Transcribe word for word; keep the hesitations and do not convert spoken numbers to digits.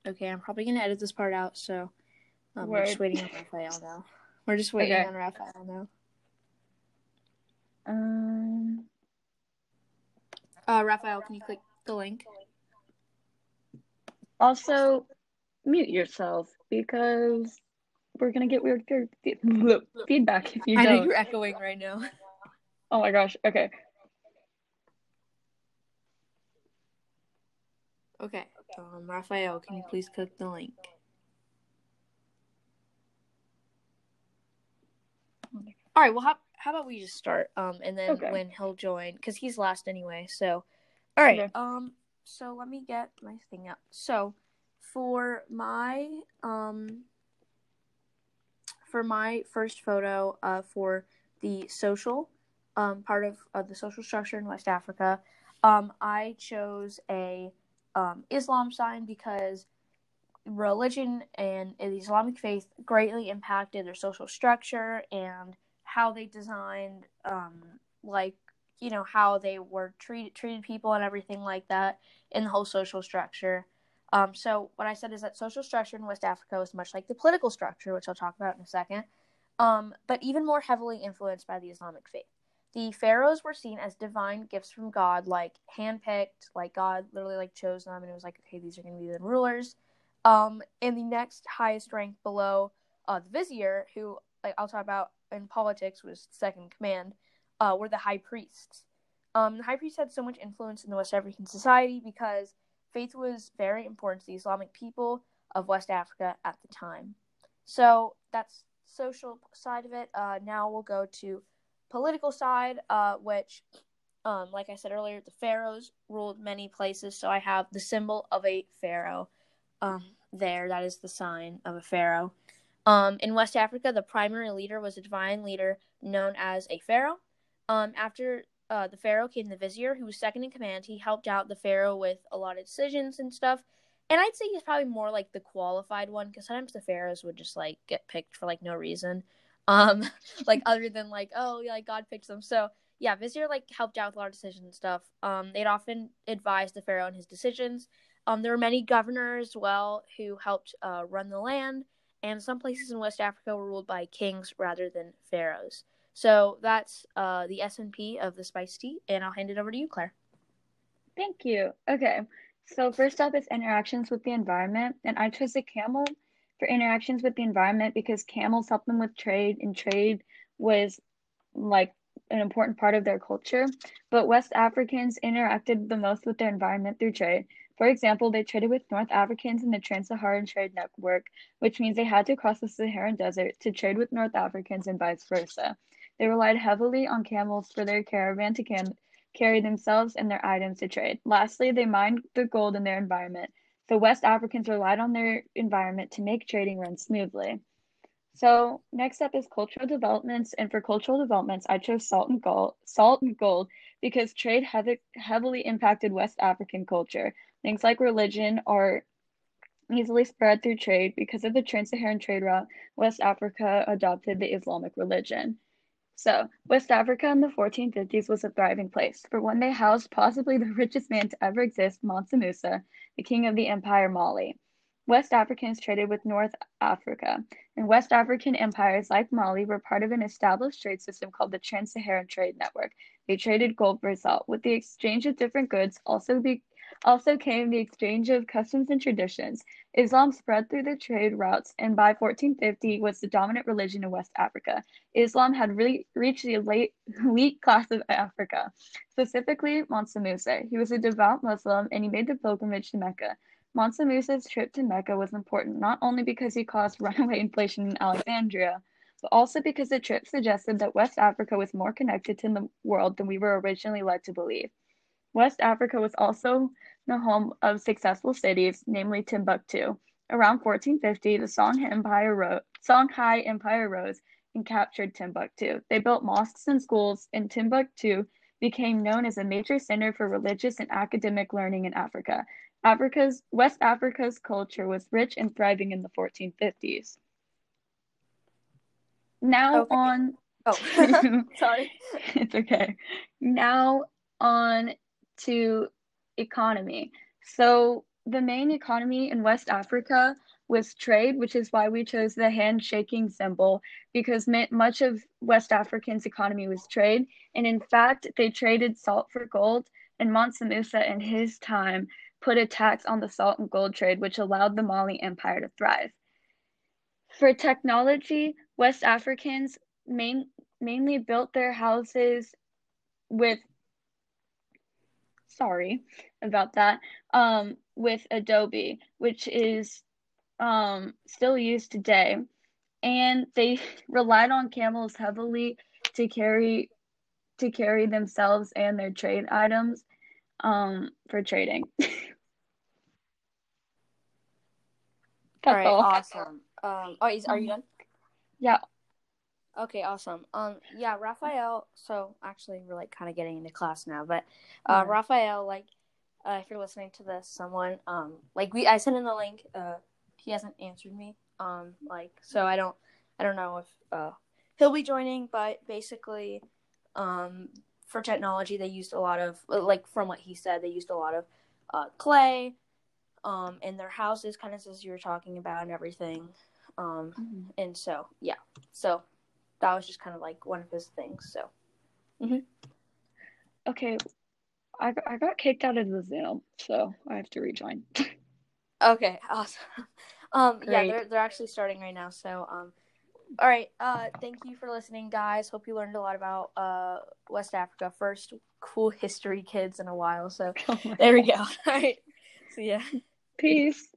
Okay, I'm probably going to edit this part out, so um, we're just Word. waiting on Raphael now. We're just waiting Okay. on Raphael now. Um. Uh, Raphael, can you click the link? Also, mute yourself because we're gonna get weird feedback if you I know don't. you're echoing right now. Oh my gosh. Okay. Okay. Um, Raphael, can you please click the link? All right. Well, how how about we just start? Um, and then Okay. when he'll join, because he's last anyway. So, all right. Okay. Um, so let me get my thing up. So, for my um, for my first photo, uh, for the social, um, part of uh, the social structure in West Africa, um, I chose a um Islam sign because religion and the Islamic faith greatly impacted their social structure and how they designed, um, like, you know, how they were treated treated people and everything like that in the whole social structure. Um, so what I said is that social structure in West Africa was much like the political structure, which I'll talk about in a second, um, but even more heavily influenced by the Islamic faith. The pharaohs were seen as divine gifts from God, like handpicked, like God literally like chose them, and it was like, okay, these are going to be the rulers. Um, and the next highest rank below uh, the vizier, who like I'll talk about in politics was second in command, uh, were the high priests. Um, the high priests had so much influence in the West African society because faith was very important to the Islamic people of West Africa at the time. So that's social side of it. Uh, now we'll go to political side, uh, which, um, like I said earlier, the pharaohs ruled many places. So I have the symbol of a pharaoh um, there. That is the sign of a pharaoh. Um, in West Africa, the primary leader was a divine leader known as a pharaoh. Um, after uh, the pharaoh came the vizier, who was second in command. He helped out the pharaoh with a lot of decisions and stuff. And I'd say he's probably more like the qualified one because sometimes the pharaohs would just like get picked for like no reason, um, like other than like oh yeah, like God picked them. So yeah, vizier like helped out with a lot of decisions and stuff. Um, they'd often advise the pharaoh in his decisions. Um, there were many governors as well who helped uh, run the land, and some places in West Africa were ruled by kings rather than pharaohs. So that's uh, the S and P of the spice tea, and I'll hand it over to you, Claire. Thank you. Okay. So first up is interactions with the environment, and I chose a camel for interactions with the environment because camels help them with trade, and trade was like an important part of their culture. But West Africans interacted the most with their environment through trade. For example, they traded with North Africans in the Trans-Saharan Trade Network, which means they had to cross the Saharan Desert to trade with North Africans and vice versa. They relied heavily on camels for their caravan to cam- carry themselves and their items to trade. Lastly, they mined the gold in their environment. So West Africans relied on their environment to make trading run smoothly. So next up is cultural developments, and for cultural developments, I chose salt and gold, salt and gold because trade heavy, heavily impacted West African culture. Things like religion are easily spread through trade because of the trans-Saharan trade route. West Africa adopted the Islamic religion. So, West Africa in the fourteen fifties was a thriving place, for one they housed possibly the richest man to ever exist, Mansa Musa, the king of the empire Mali. West Africans traded with North Africa, and West African empires like Mali were part of an established trade system called the Trans-Saharan Trade Network. They traded gold for salt. With the exchange of different goods, also be also came the exchange of customs and traditions. Islam spread through the trade routes and by fourteen fifty was the dominant religion in West Africa. Islam had really reached the elite, elite class of Africa, specifically Mansa Musa. He was a devout Muslim and he made the pilgrimage to Mecca. Mansa Musa's trip to Mecca was important not only because he caused runaway inflation in Alexandria, but also because the trip suggested that West Africa was more connected to the world than we were originally led to believe. West Africa was also the home of successful cities, namely Timbuktu. Around fourteen fifty, the Song Empire ro- Songhai Empire rose and captured Timbuktu. They built mosques and schools, and Timbuktu became known as a major center for religious and academic learning in Africa. Africa's West Africa's culture was rich and thriving in the fourteen fifties. Now Okay. on Oh, to sorry. it's okay. Now on to economy. So the main economy in West Africa was trade, which is why we chose the handshaking symbol, because ma- much of West African's economy was trade. And in fact, they traded salt for gold, and Mansa Musa in his time put a tax on the salt and gold trade, which allowed the Mali Empire to thrive. For technology, West Africans main, mainly built their houses with, sorry about that, um, with Adobe, which is um, still used today. And they relied on camels heavily to carry to carry themselves and their trade items um, for trading. All That's right, all. awesome. Um, oh, is, are you done? Yeah. Okay, awesome. Um, yeah, Raphael. So actually, we're like kind of getting into class now, but uh, Yeah. Raphael, like, uh, if you're listening to this, someone, um, like we, I sent in the link. Uh, he hasn't answered me. Um, like, so I don't, I don't know if uh he'll be joining, but basically, um, for technology, they used a lot of, like, from what he said, they used a lot of uh clay, um, in their houses, kind of as you were talking about and everything. Um, Mhm. and so yeah, so. That was just kind of like one of his things. So, mm-hmm. Okay, I I got kicked out of the Zoom, so I have to rejoin. Okay, awesome. Um, Great. yeah, they're they're actually starting right now. So, um, all right. Uh, thank you for listening, guys. Hope you learned a lot about uh West Africa. First cool history kids in a while. So, Oh my there we God. go. All right. See ya. Peace.